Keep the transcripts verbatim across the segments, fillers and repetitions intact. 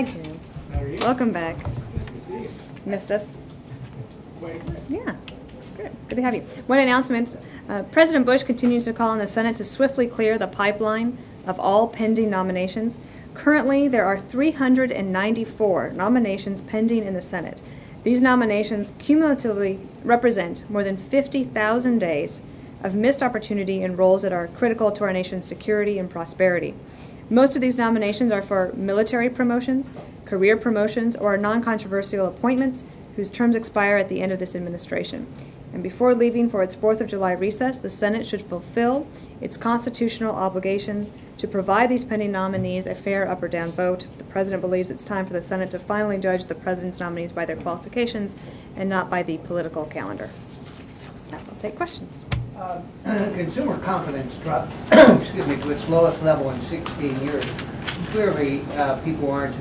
Hi, Jim. How are you? Welcome back. Nice to see you. Missed us? Quite a bit. Yeah. Good. Good to have you. One announcement. Uh, President Bush continues to call on the Senate to swiftly clear the pipeline of all pending nominations. Currently, there are three hundred ninety-four nominations pending in the Senate. These nominations cumulatively represent more than fifty thousand days of missed opportunity in roles that are critical to our nation's security and prosperity. Most of these nominations are for military promotions, career promotions, or non-controversial appointments whose terms expire at the end of this administration. And before leaving for its fourth of July recess, the Senate should fulfill its constitutional obligations to provide these pending nominees a fair up or down vote. The President believes it's time for the Senate to finally judge the President's nominees by their qualifications and not by the political calendar. Now we'll take questions. Uh, consumer confidence dropped excuse me, to its lowest level in sixteen years. Clearly, uh, people aren't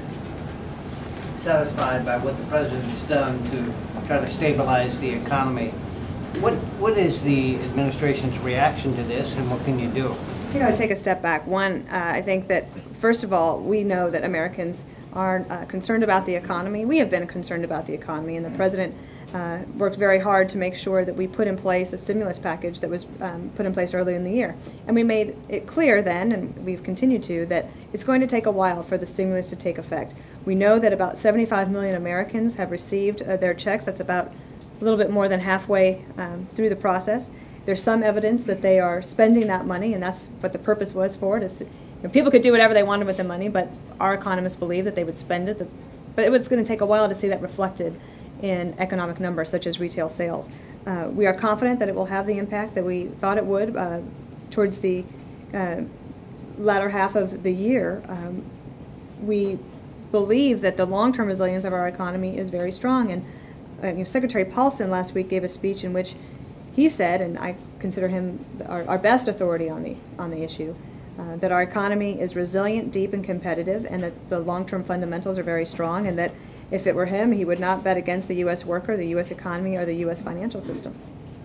satisfied by what the President's done to try to stabilize the economy. What What is the administration's reaction to this, and what can you do? I think I would take a step back. One, uh, I think that, first of all, we know that Americans are uh, concerned about the economy. We have been concerned about the economy, and the President uh, worked very hard to make sure that we put in place a stimulus package that was um, put in place early in the year. And we made it clear then, and we've continued to, that it's going to take a while for the stimulus to take effect. We know that about seventy-five million Americans have received uh, their checks. That's about a little bit more than halfway um, through the process. There's some evidence that they are spending that money, and that's what the purpose was for it. Is, you know, people could do whatever they wanted with the money, but our economists believe that they would spend it. But it was going to take a while to see that reflected in economic numbers, such as retail sales. Uh, we are confident that it will have the impact that we thought it would uh, towards the uh, latter half of the year. Um, we believe that the long-term resilience of our economy is very strong, and uh, you know, Secretary Paulson last week gave a speech in which he said, and I consider him our, our best authority on the on the issue, uh, that our economy is resilient, deep, and competitive, and that the long-term fundamentals are very strong, and that if it were him, he would not bet against the U S worker, the U S economy, or the U S financial system.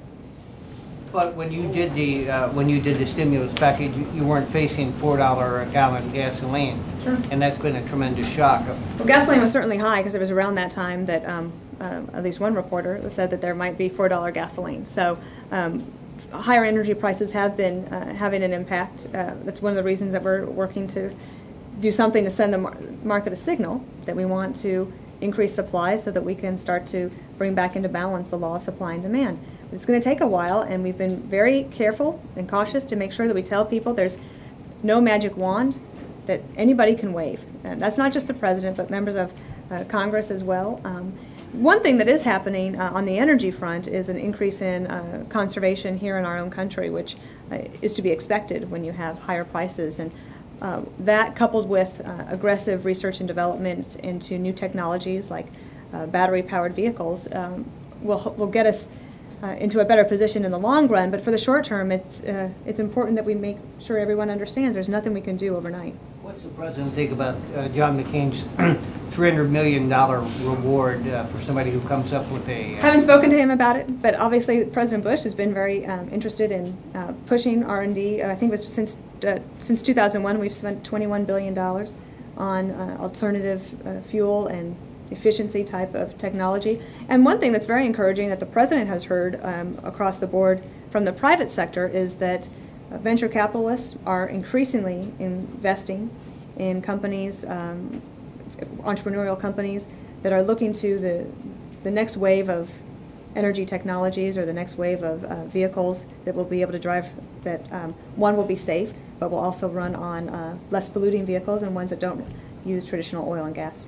But when you did the uh, when you did the stimulus package, you, you weren't facing four dollar a gallon gasoline, Sure. and that's been a tremendous shock. Well, gasoline was certainly high because it was around that time that um, uh, at least one reporter said that there might be four dollar gasoline. So um, higher energy prices have been uh, having an impact. Uh, that's one of the reasons that we're working to do something to send the mar- market a signal that we want to increase supply so that we can start to bring back into balance the law of supply and demand. But it's going to take a while, and we've been very careful and cautious to make sure that we tell people there's no magic wand that anybody can wave. And that's not just the President, but members of uh, Congress as well. Um, one thing that is happening uh, on the energy front is an increase in uh, conservation here in our own country, which uh, is to be expected when you have higher prices. And Uh, that, coupled with uh, aggressive research and development into new technologies like uh, battery-powered vehicles, um, will will get us uh, into a better position in the long run. But for the short term, it's uh, it's important that we make sure everyone understands there's nothing we can do overnight. What's the President think about uh, John McCain's three hundred million dollars reward uh, for somebody who comes up with a... Uh, I haven't spoken to him about it, but obviously President Bush has been very um, interested in uh, pushing R and D. Uh, I think it was since uh, since two thousand one we've spent twenty-one billion dollars on uh, alternative uh, fuel and efficiency type of technology. And one thing that's very encouraging that the President has heard um, across the board from the private sector is that Uh, venture capitalists are increasingly investing in companies, um, entrepreneurial companies that are looking to the the next wave of energy technologies or the next wave of uh, vehicles that will be able to drive, that um, one will be safe, but will also run on uh, less polluting vehicles and ones that don't use traditional oil and gas.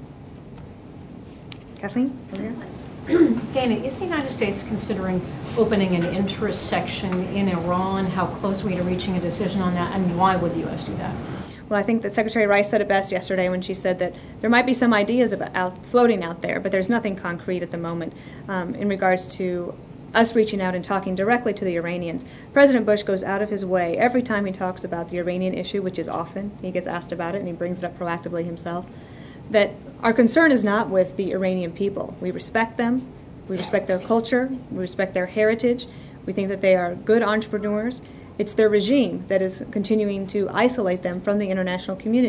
Kathleen, over here. Dana, is the United States considering opening an interest section in Iran? How close are we to reaching a decision on that, and why would the U S do that? Well, I think that Secretary Rice said it best yesterday when she said that there might be some ideas about out, floating out there, but there's nothing concrete at the moment um, in regards to us reaching out and talking directly to the Iranians. President Bush goes out of his way every time he talks about the Iranian issue, which is often. He gets asked about it, and he brings it up proactively himself. That our concern is not with the Iranian people. We respect them. We respect their culture. We respect their heritage. We think that they are good entrepreneurs. It's their regime that is continuing to isolate them from the international community.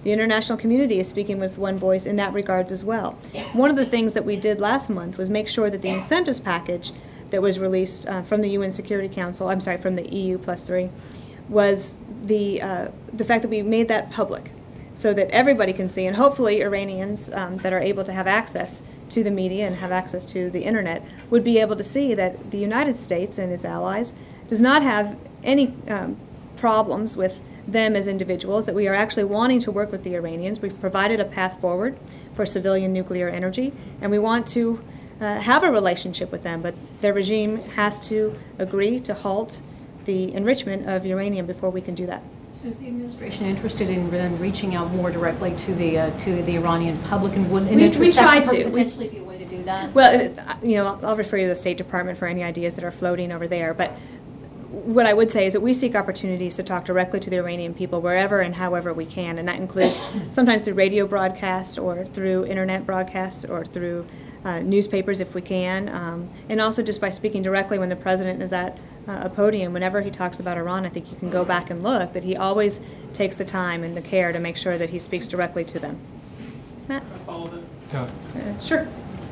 The international community is speaking with one voice in that regards as well. One of the things that we did last month was make sure that the incentives package that was released uh, from the U N Security Council, I'm sorry, from the E U plus three, was the, uh, the fact that we made that public so that everybody can see, and hopefully Iranians um, that are able to have access to the media and have access to the internet would be able to see that the United States and its allies does not have any um, problems with them as individuals, that we are actually wanting to work with the Iranians. We've provided a path forward for civilian nuclear energy, and we want to uh, have a relationship with them, but their regime has to agree to halt the enrichment of uranium before we can do that. So is the administration interested in then reaching out more directly to the uh, to the Iranian public, and would an We- we try intercession to. potentially be a way to do that? Well, it- you know, I'll I'll refer you to the State Department for any ideas that are floating over there, but what I would say is that we seek opportunities to talk directly to the Iranian people wherever and however we can, and that includes sometimes through radio broadcast or through internet broadcasts or through uh, newspapers if we can, um, and also just by speaking directly when the president is at uh, a podium. Whenever he talks about Iran, I think you can go back and look that he always takes the time and the care to make sure that he speaks directly to them. Matt? Yeah. Uh, sure.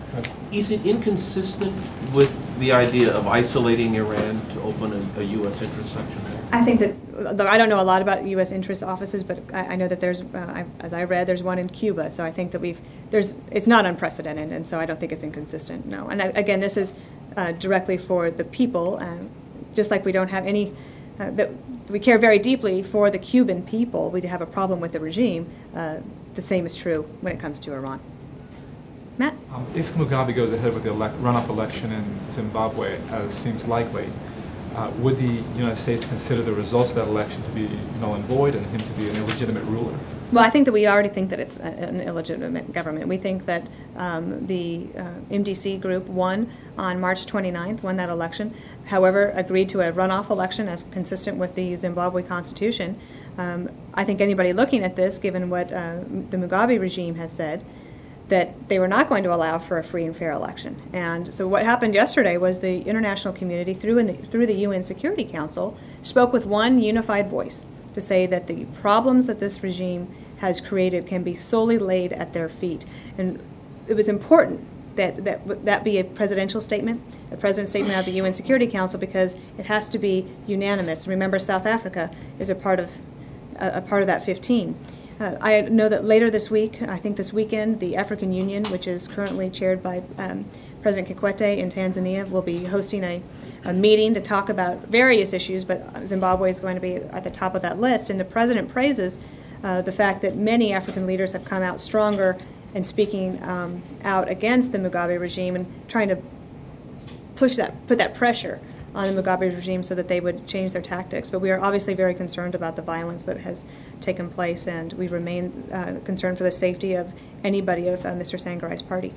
Is it inconsistent with the idea of isolating Iran to open a, a U S interest section there? I think that, though I don't know a lot about U S interest offices, but I, I know that there's, uh, I, as I read, there's one in Cuba. So I think that we've, there's, it's not unprecedented, and so I don't think it's inconsistent, no. And I, again, this is uh, directly for the people, uh, just like we don't have any, uh, that we care very deeply for the Cuban people. We have a problem with the regime. Uh, the same is true when it comes to Iran. Matt? Um, if Mugabe goes ahead with the elect- runoff election in Zimbabwe, as seems likely, uh, would the United States consider the results of that election to be null and void and him to be an illegitimate ruler? Well, I think that we already think that it's a, an illegitimate government. We think that um, the uh, M D C group won on March twenty-ninth, won that election, however, agreed to a runoff election as consistent with the Zimbabwe Constitution. Um, I think anybody looking at this, given what uh, the Mugabe regime has said, that they were not going to allow for a free and fair election. And so what happened yesterday was the international community, through, in the, through the U N Security Council, spoke with one unified voice to say that the problems that this regime has created can be solely laid at their feet. And it was important that that, that be a presidential statement, a president's statement of the U N Security Council, because it has to be unanimous. Remember, South Africa is a part of, a, a part of that fifteen. Uh, I know that later this week, I think this weekend, the African Union, which is currently chaired by um, President Kikwete in Tanzania, will be hosting a, a meeting to talk about various issues, but Zimbabwe is going to be at the top of that list. And the president praises uh, the fact that many African leaders have come out stronger and speaking um, out against the Mugabe regime and trying to push that, put that pressure on the Mugabe regime so that they would change their tactics. But we are obviously very concerned about the violence that has taken place, and we remain uh, concerned for the safety of anybody of uh, Mister Sangarai's party.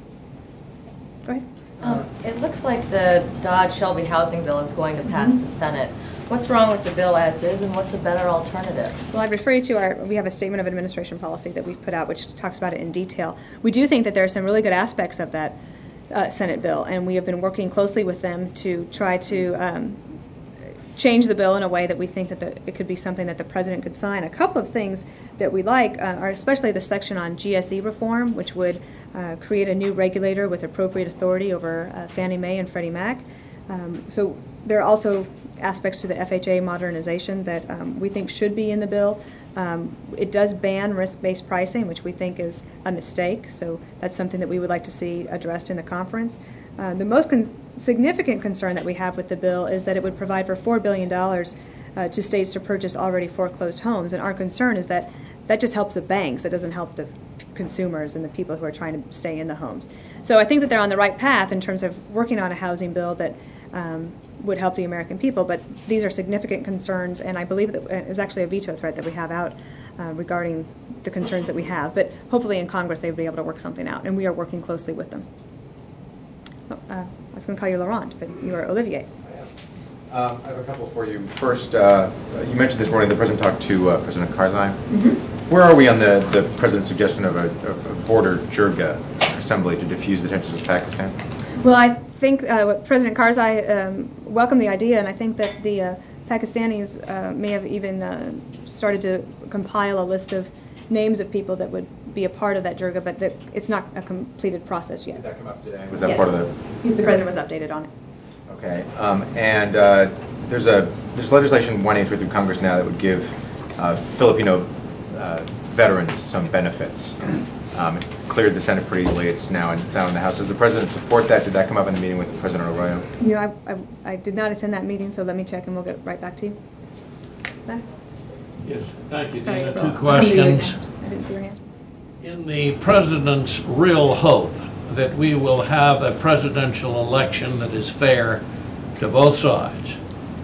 Go ahead. Um, it looks like the Dodd-Shelby housing bill is going to pass Mm-hmm. the Senate. What's wrong with the bill as is, and what's a better alternative? Well, I'd refer you to our, we have a statement of administration policy that we've put out which talks about it in detail. We do think that there are some really good aspects of that uh, Senate bill, and we have been working closely with them to try to um, change the bill in a way that we think that the, it could be something that the president could sign. A couple of things that we like uh, are especially the section on G S E reform, which would uh, create a new regulator with appropriate authority over uh, Fannie Mae and Freddie Mac. Um, so there are also aspects to the F H A modernization that um, we think should be in the bill. Um, it does ban risk-based pricing, which we think is a mistake, so that's something that we would like to see addressed in the conference. Uh, the most con- significant concern that we have with the bill is that it would provide for four billion dollars uh, to states to purchase already foreclosed homes, and our concern is that that just helps the banks. It doesn't help the consumers and the people who are trying to stay in the homes. So I think that they're on the right path in terms of working on a housing bill that um, would help the American people, but these are significant concerns, and I believe that it was actually a veto threat that we have out uh, regarding the concerns that we have. But hopefully in Congress they would be able to work something out, and we are working closely with them. Oh, uh, I was going to call you Laurent, but you are Olivier. Um, I have a couple for you. First, uh, you mentioned this morning the president talked to uh, President Karzai. Mm-hmm. Where are we on the, the president's suggestion of a, of a border Jirga assembly to diffuse the tensions with Pakistan? Well, I think uh, President Karzai um, welcomed the idea, and I think that the uh, Pakistanis uh, may have even uh, started to compile a list of names of people that would be a part of that Jirga, but that it's not a completed process yet. Did that come up today? Was that Yes. part of the? The president was updated on it. Okay, um, and uh, there's a there's legislation winding through through Congress now that would give uh, Filipino uh, veterans some benefits. Um, it cleared the Senate pretty easily. It's now in, it's now in the House. Does the president support that? Did that come up in the meeting with President Arroyo? You know, I, I, I did not attend that meeting, so let me check and we'll get right back to you. Les? Yes, thank you, Sorry, Dana. April. Two questions. I didn't see your hand. In the president's real hope that we will have a presidential election that is fair to both sides,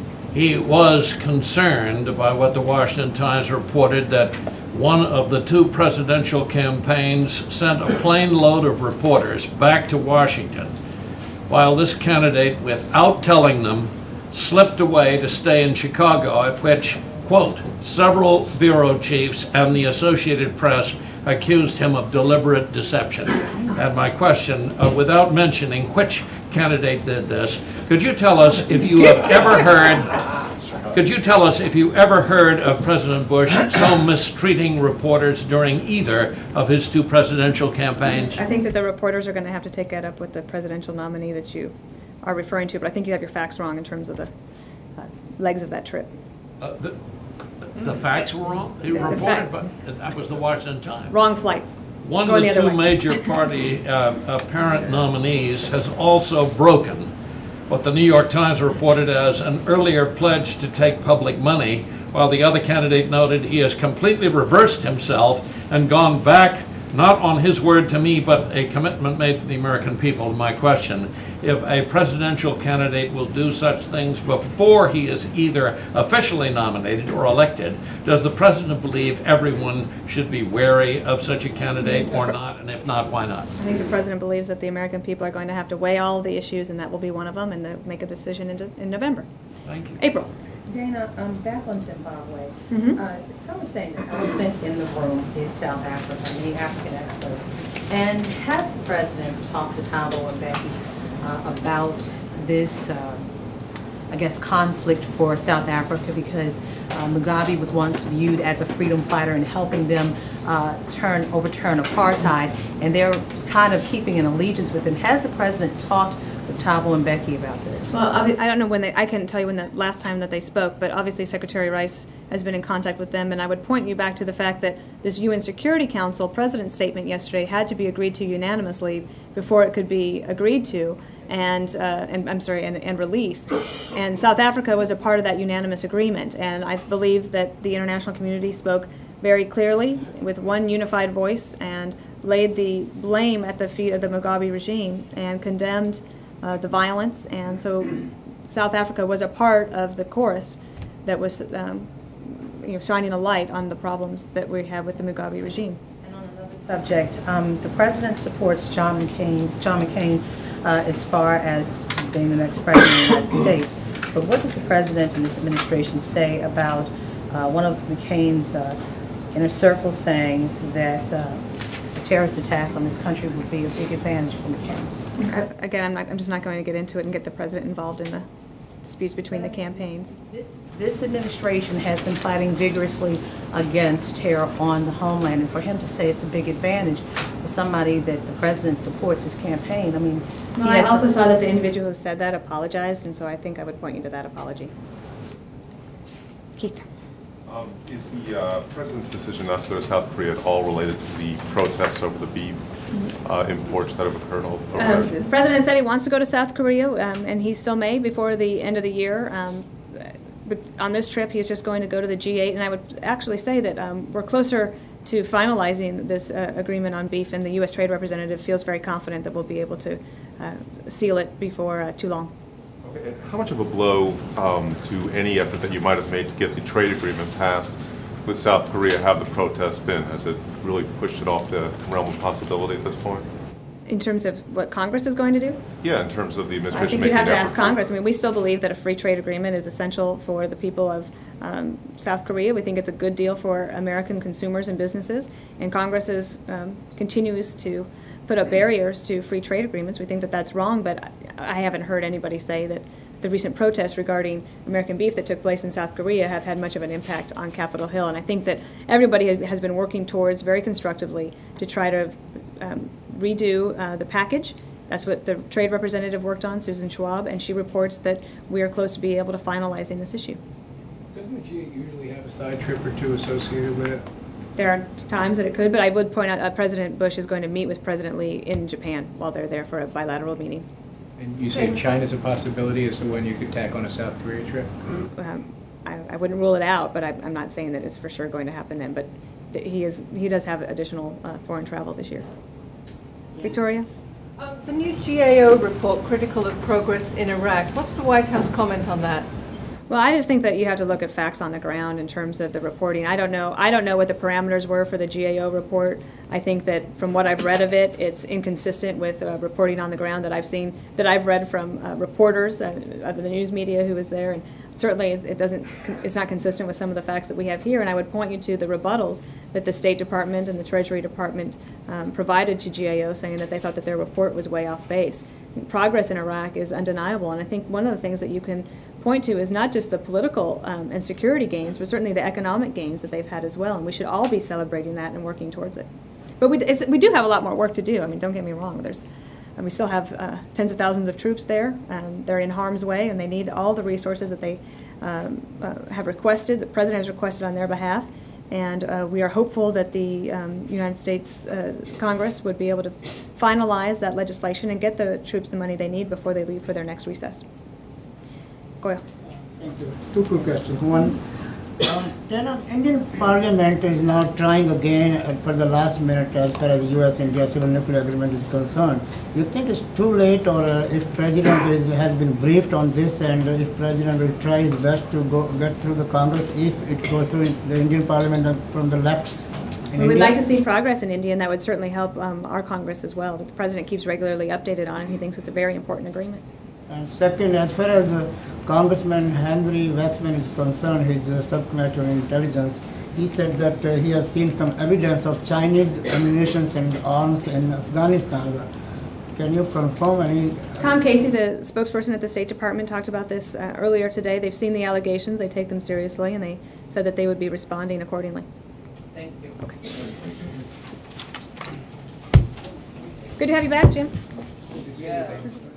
he was concerned by what the Washington Times reported that one of the two presidential campaigns sent a plane load of reporters back to Washington, while this candidate, without telling them, slipped away to stay in Chicago, at which, quote, several bureau chiefs and the Associated Press accused him of deliberate deception. And my question, uh, without mentioning which candidate did this, could you tell us if you have ever heard Could you tell us if you ever heard of President Bush so mistreating reporters during either of his two presidential campaigns? I think that the reporters are going to have to take that up with the presidential nominee that you are referring to, but I think you have your facts wrong in terms of the uh, legs of that trip. Uh, the, the facts were wrong? He The reported, fact- but that was the Washington Times. Wrong flights. One Going of the the other two way. major party uh, apparent nominees has also broken what the New York Times reported as an earlier pledge to take public money, while the other candidate noted he has completely reversed himself and gone back, not on his word to me, but a commitment made to the American people. My question, if a presidential candidate will do such things before he is either officially nominated or elected, does the president believe everyone should be wary of such a candidate or not? And if not, why not? I think the president believes that the American people are going to have to weigh all of the issues, and that will be one of them, and they'll make a decision in, in November. Thank you. April. Dana, um, back on Zimbabwe, Mhm. uh, some are saying the elephant in the room is South Africa, the African experts. And has the president talked to Thabo Mbeki uh, about this, uh, I guess, conflict for South Africa? Because uh, Mugabe was once viewed as a freedom fighter and helping them uh, turn overturn apartheid, and they're kind of keeping an allegiance with him. Has the president talked with Thabo Mbeki about this? Well, obvi- I don't know when they, I can't tell you when the last time that they spoke, but obviously Secretary Rice has been in contact with them, and I would point you back to the fact that this U N Security Council President's statement yesterday had to be agreed to unanimously before it could be agreed to, and, uh, and I'm sorry, and, and released. And South Africa was a part of that unanimous agreement, and I believe that the international community spoke very clearly with one unified voice and laid the blame at the feet of the Mugabe regime and condemned Uh, the violence, and so South Africa was a part of the chorus that was um, you know, shining a light on the problems that we have with the Mugabe regime. And on another subject, um, the president supports John McCain, John McCain uh, as far as being the next president of the United States. But what does the president and this administration say about uh, one of McCain's uh, inner circle saying that uh, a terrorist attack on this country would be a big advantage for McCain? I, again, I'm, not, I'm just not going to get into it and get the president involved in the disputes between the campaigns. This, this administration has been fighting vigorously against terror on the homeland, and for him to say it's a big advantage for somebody that the president supports his campaign, I mean, he Well, I has also to- saw that the individual who said that apologized, and so I think I would point you to that apology. Keith. Um, is the uh, president's decision not to go to South Korea at all related to the protests over the beef uh, imports that have occurred all over Um, there? the president said he wants to go to South Korea, um, and he still may before the end of the year. Um, but on this trip, he's just going to go to the G eight, and I would actually say that um, we're closer to finalizing this uh, agreement on beef, and the U S Trade Representative feels very confident that we'll be able to uh, seal it before uh, too long. Okay, and how much of a blow um, to any effort that you might have made to get the trade agreement passed with South Korea have the protests been? Has it really pushed it off the realm of possibility at this point? In terms of what Congress is going to do? Yeah, in terms of the I administration think making you have to an ask effort. Congress. I mean, we still believe that a free trade agreement is essential for the people of um, South Korea. We think it's a good deal for American consumers and businesses, and Congress is, um, continues to put up barriers to free trade agreements. We think that that's wrong, but I I haven't heard anybody say that the recent protests regarding American beef that took place in South Korea have had much of an impact on Capitol Hill. And I think that everybody has been working towards very constructively to try to um, redo uh, the package. That's what the trade representative worked on, Susan Schwab, and she reports that we are close to be able to finalizing this issue. Doesn't the G eight usually have a side trip or two associated with it? There are times that it could, but I would point out uh, President Bush is going to meet with President Lee in Japan while they're there for a bilateral meeting. And you say China's a possibility as to when you could tack on a South Korea trip? Um, I, I wouldn't rule it out, but I, I'm not saying that it's for sure going to happen then. But th he is he does have additional uh, foreign travel this year. Yeah. Victoria? Um, the new G A O report, critical of progress in Iraq. What's the White House comment on that? Well, I just think that you have to look at facts on the ground in terms of the reporting. I don't know. I don't know what the parameters were for the G A O report. I think that from what I've read of it, it's inconsistent with uh, reporting on the ground that I've seen, that I've read from uh, reporters uh, of the news media who was there, and certainly it doesn't. It's not consistent with some of the facts that we have here. And I would point you to the rebuttals that the State Department and the Treasury Department um, provided to G A O, saying that they thought that their report was way off base. Progress in Iraq is undeniable, and I think one of the things that you can point to is not just the political um, and security gains, but certainly the economic gains that they've had as well, and we should all be celebrating that and working towards it. But we, it's, we do have a lot more work to do. I mean, don't get me wrong. There's, and we still have uh, tens of thousands of troops there. Um, they're in harm's way, and they need all the resources that they um, uh, have requested, the President has requested on their behalf. And uh, we are hopeful that the um, United States uh, Congress would be able to finalize that legislation and get the troops the money they need before they leave for their next recess. Goyle. Thank you. Two quick questions. One, um, you know, Indian Parliament is now trying again uh, for the last minute as far as U S India civil nuclear agreement is concerned. You think it's too late, or uh, if President is, has been briefed on this, and uh, if President will try his best to go get through the Congress if it goes through the Indian Parliament and from the lefts? We would like to see progress in India, and that would certainly help um, our Congress as well. But the President keeps regularly updated on it. He thinks it's a very important agreement. And second, as far as uh, Congressman Henry Waxman is concerned, his uh, subcommittee on intelligence, he said that uh, he has seen some evidence of Chinese ammunition and arms in Afghanistan. Can you confirm any? Tom Casey, the spokesperson at the State Department, talked about this uh, earlier today. They've seen the allegations, they take them seriously, and they said that they would be responding accordingly. Thank you. Okay. Good to have you back, Jim. Good to see you.